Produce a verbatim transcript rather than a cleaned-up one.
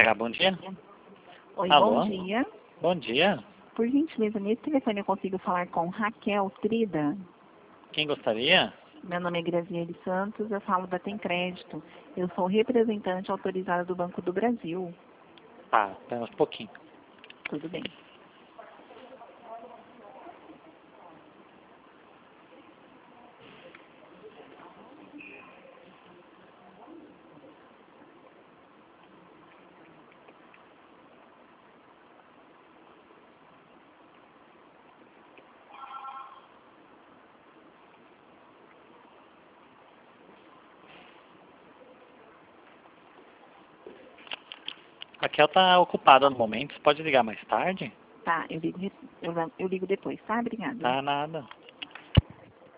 R H, bom dia. Oi, Alô? bom dia. Bom dia. Por gentileza, nesse telefone eu consigo falar com Raquel Trida? Quem gostaria? Meu nome é Graziele Santos, eu falo da Tem Crédito. Eu sou representante autorizada do Banco do Brasil. Tá, espera um pouquinho. Tudo bem. Raquel tá ocupada no momento, você pode ligar mais tarde? Tá, eu ligo, eu, eu ligo depois, tá? Obrigada. Tá, nada.